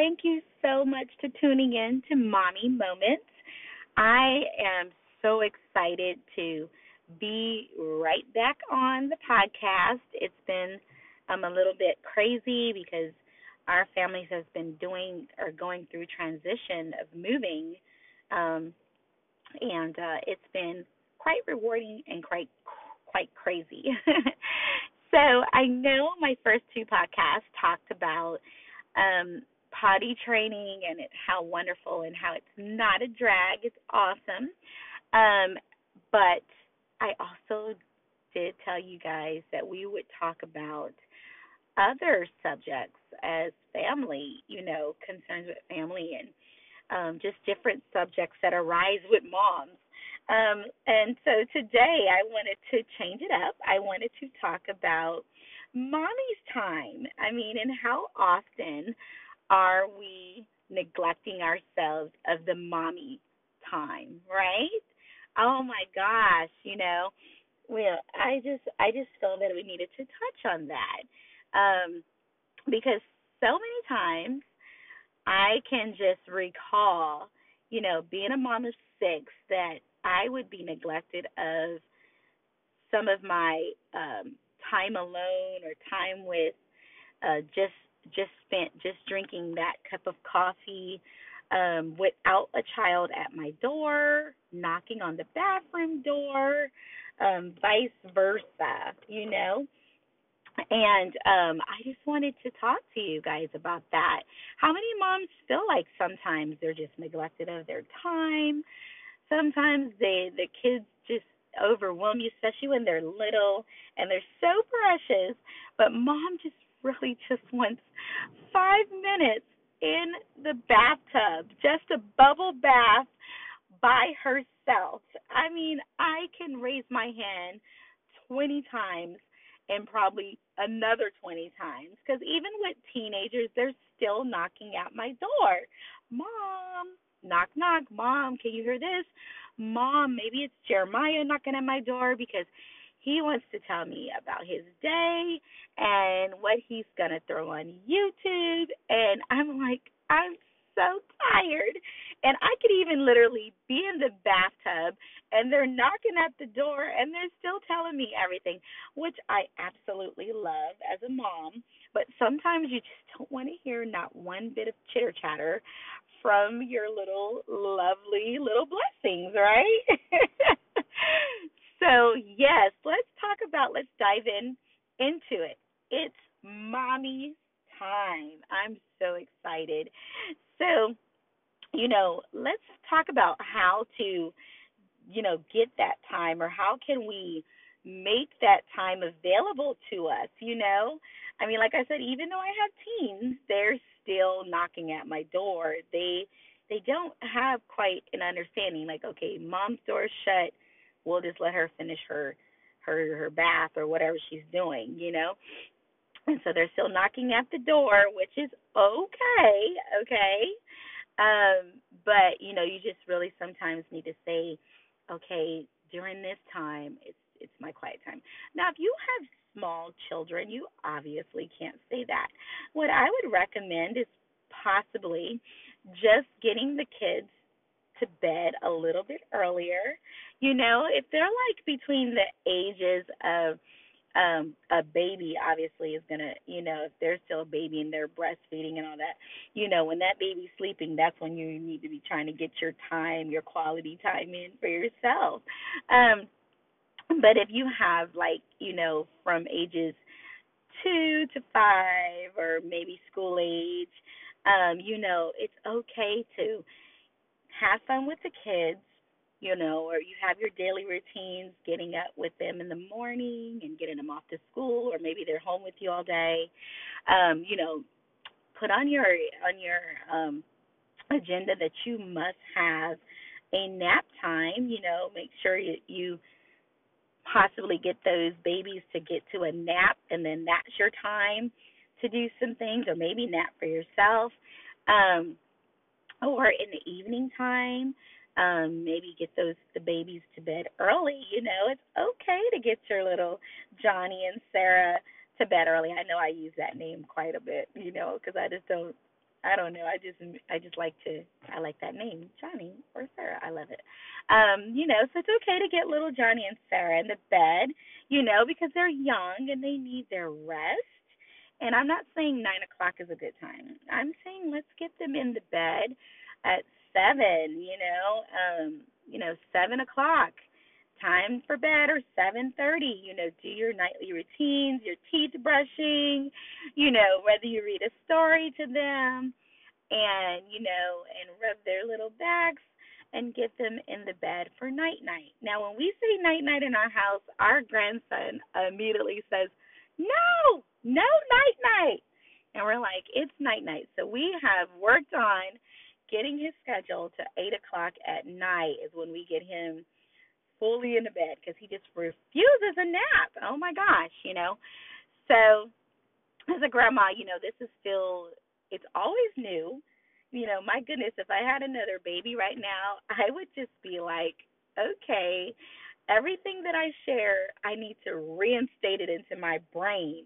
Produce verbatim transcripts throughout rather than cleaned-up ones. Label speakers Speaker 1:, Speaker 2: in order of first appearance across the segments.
Speaker 1: Thank you so much to tuning in to Mommy Moments. I am so excited to be right back on the podcast. It's been um, a little bit crazy because our families has been doing or going through transition of moving, um, and uh, it's been quite rewarding and quite quite crazy. So I know my first two podcasts talked about um, potty training and it, how wonderful and how it's not a drag. It's awesome. Um, but I also did tell you guys that we would talk about other subjects as family, you know, concerns with family and um, just different subjects that arise with moms. Um, and so today I wanted to change it up. I wanted to talk about mommy's time. I mean, and how often are we neglecting ourselves of the mommy time, right? Oh my gosh, you know, well, I just I just felt that we needed to touch on that. Um, because so many times I can just recall, you know, being a mom of six, that I would be neglected of some of my um, time alone or time with uh, just just spent just drinking that cup of coffee um, without a child at my door, knocking on the bathroom door, um, vice versa, you know. And um, I just wanted to talk to you guys about that. How many moms feel like sometimes they're just neglected of their time? Sometimes they the kids just overwhelm you, especially when they're little and they're so precious. But mom just really just wants five minutes in the bathtub, just a bubble bath by herself. I mean, I can raise my hand twenty times and probably another twenty times because even with teenagers, they're still knocking at my door. Mom, knock, knock. Mom, can you hear this? Mom, maybe it's Jeremiah knocking at my door because he wants to tell me about his day and what he's going to throw on YouTube. And I'm like, I'm so tired. And I could even literally be in the bathtub and they're knocking at the door and they're still telling me everything, which I absolutely love as a mom. But sometimes you just don't want to hear not one bit of chitter chatter from your little lovely little blessings, right? So, yes, let's talk about, let's dive in into it. It's mommy time. I'm so excited. So, you know, let's talk about how to, you know, get that time, or how can we make that time available to us, you know? I mean, like I said, even though I have teens, they're still knocking at my door. They they don't have quite an understanding, like, okay, mom's door's shut, we'll just let her finish her her her bath or whatever she's doing, you know? And so they're still knocking at the door, which is okay, okay? Um, but you know, you just really sometimes need to say, okay, during this time, it's it's my quiet time. Now, if you have small children, you obviously can't say that. What I would recommend is possibly just getting the kids to bed a little bit earlier. You know, if they're like between the ages of um a baby, obviously is gonna, you know, if they're still a baby and they're breastfeeding and all that, you know, when that baby's sleeping, that's when you need to be trying to get your time, your quality time in for yourself. Um but if you have, like, you know, from ages two to five or maybe school age, um, you know, it's okay to have fun with the kids, you know, or you have your daily routines, getting up with them in the morning and getting them off to school, or maybe they're home with you all day. Um, you know, put on your on your um, agenda that you must have a nap time. You know, make sure you, you possibly get those babies to get to a nap, and then that's your time to do some things, or maybe nap for yourself. Um, or in the evening time, um, maybe get those the babies to bed early. You know, it's okay to get your little Johnny and Sarah to bed early. I know I use that name quite a bit, you know, because I just don't I don't know. I just I just like to I like that name, Johnny or Sarah. I love it. Um, you know, so it's okay to get little Johnny and Sarah in the bed, you know, because they're young and they need their rest. And I'm not saying nine o'clock is a good time. I'm saying let's get them in the bed at seven, you know, um, you know, seven o'clock. Time for bed or seven thirty, you know, do your nightly routines, your teeth brushing, you know, whether you read a story to them and, you know, and rub their little backs and get them in the bed for night night. Now, when we say night night in our house, our grandson immediately says, no, no night night. And we're like, it's night night. So we have worked on getting his schedule to eight o'clock at night is when we get him fully in the bed because he just refuses a nap. Oh my gosh, you know. So as a grandma, you know, this is still, it's always new. You know, my goodness, if I had another baby right now, I would just be like, okay, everything that I share, I need to reinstate it into my brain.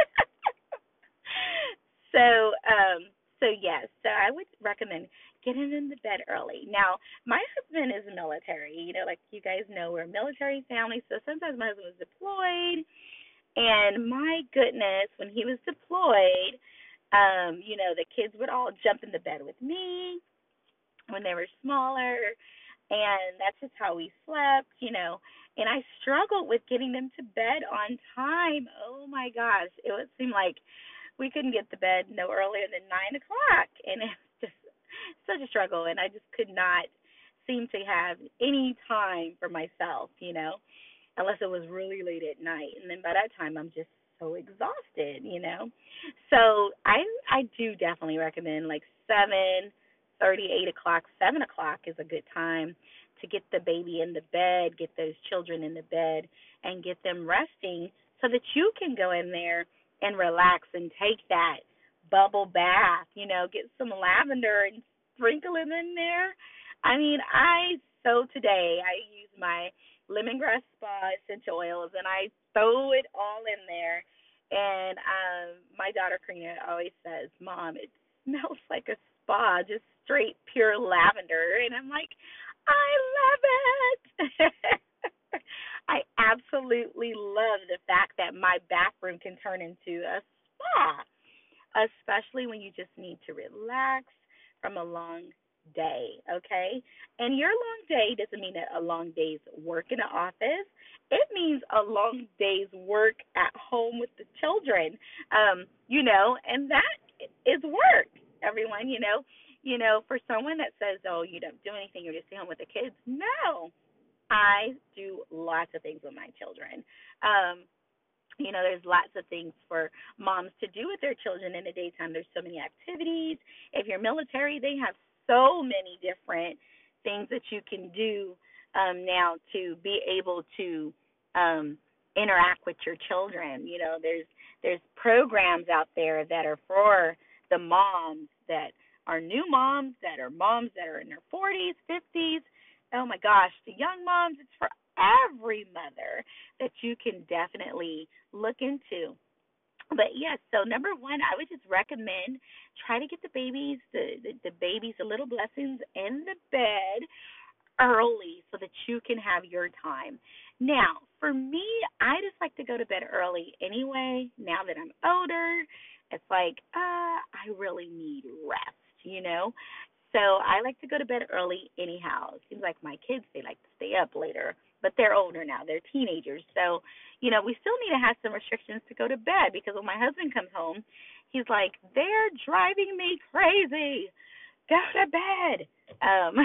Speaker 1: so, um, so yes, so I would recommend getting in the bed early. Now, my husband is military. You know, like you guys know, we're a military family, so sometimes my husband was deployed. And my goodness, when he was deployed, um, you know, the kids would all jump in the bed with me when they were smaller, and that's just how we slept, you know. And I struggled with getting them to bed on time. Oh my gosh, it would seem like we couldn't get to bed no earlier than nine o'clock, and it was just such a struggle. And I just could not seem to have any time for myself, you know, unless it was really late at night. And then by that time, I'm just so exhausted, you know. So I I do definitely recommend like seven thirty, eight o'clock, seven o'clock is a good time to get the baby in the bed, get those children in the bed, and get them resting so that you can go in there and relax and take that bubble bath, you know, get some lavender and sprinkle it in there. I mean, I so today I use my lemongrass spa essential oils and I throw it all in there. And um my daughter Karina always says, Mom, it smells like a spa, just straight pure lavender. And I'm like, I love it. I absolutely love the fact that my bathroom can turn into a spa, especially when you just need to relax from a long day, okay? And your long day doesn't mean a long day's work in the office. It means a long day's work at home with the children, um, you know, and that is work, everyone, you know. You know, for someone that says, oh, you don't do anything, you're just stay home with the kids, no. I do lots of things with my children. Um, you know, there's lots of things for moms to do with their children in the daytime. There's so many activities. If you're military, they have so many different things that you can do um, now to be able to um, interact with your children. You know, there's there's programs out there that are for the moms that are new moms, that are moms that are in their forties, fifties. Oh my gosh, the young moms, it's for every mother that you can definitely look into. But yes, so number one, I would just recommend try to get the babies, the, the, the babies, the little blessings in the bed early so that you can have your time. Now, for me, I just like to go to bed early anyway. Now that I'm older, it's like, uh, I really need rest, you know? So I like to go to bed early anyhow. It seems like my kids, they like to stay up later, but they're older now. They're teenagers. So, you know, we still need to have some restrictions to go to bed because when my husband comes home, he's like, they're driving me crazy. Go to bed. Um,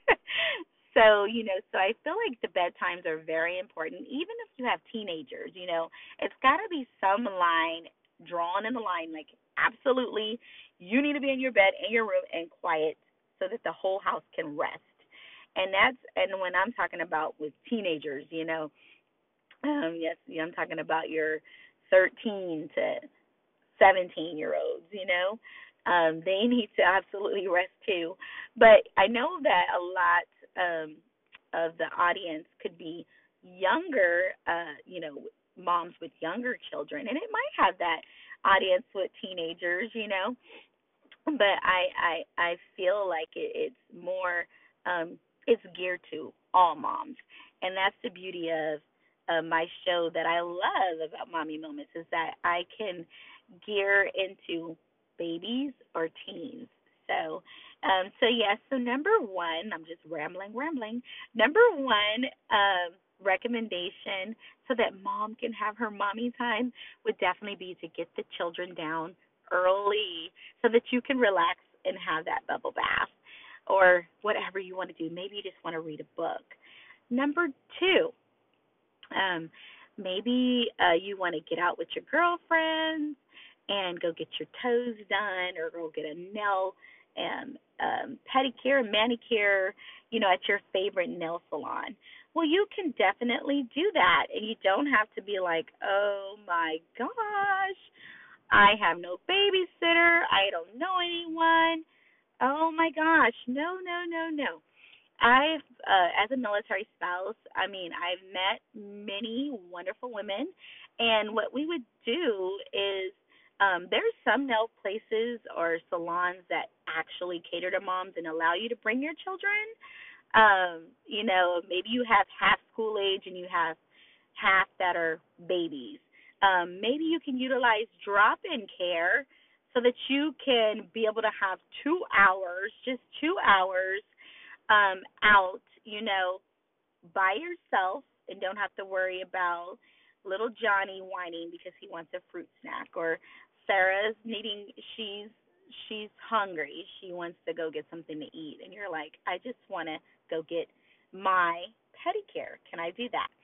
Speaker 1: so, you know, so I feel like the bedtimes are very important, even if you have teenagers, you know. It's got to be some line drawn in the line, like absolutely you need to be in your bed, in your room, and quiet so that the whole house can rest. And that's, and when I'm talking about with teenagers, you know, um, yes, I'm talking about your thirteen to seventeen year olds, you know, um, they need to absolutely rest too. But I know that a lot um, of the audience could be younger, uh, you know, moms with younger children, and it might have that audience with teenagers, you know. but I I I feel like it, it's more um it's geared to all moms, and that's the beauty of uh, my show that I love about Mommy Moments is that I can gear into babies or teens. So um so yes, so number one, I'm just rambling rambling. Number one um recommendation so that mom can have her mommy time would definitely be to get the children down early so that you can relax and have that bubble bath or whatever you want to do. Maybe you just want to read a book. Number two, um, maybe uh, you want to get out with your girlfriends and go get your toes done or go get a nail and um, pedicure, manicure, you know, at your favorite nail salon. Well, you can definitely do that, and you don't have to be like, oh my gosh, I have no babysitter. I don't know anyone. Oh my gosh. No, no, no, no. I've, uh, as a military spouse, I mean, I've met many wonderful women, and what we would do is um, there's some nail places or salons that actually cater to moms and allow you to bring your children. Um, you know, maybe you have half school age and you have half that are babies. Um, maybe you can utilize drop in care so that you can be able to have two hours, just two hours um, out, you know, by yourself and don't have to worry about little Johnny whining because he wants a fruit snack or Sarah's needing she's she's hungry. She wants to go get something to eat and you're like, I just want to go get my pedicure. Can I do that?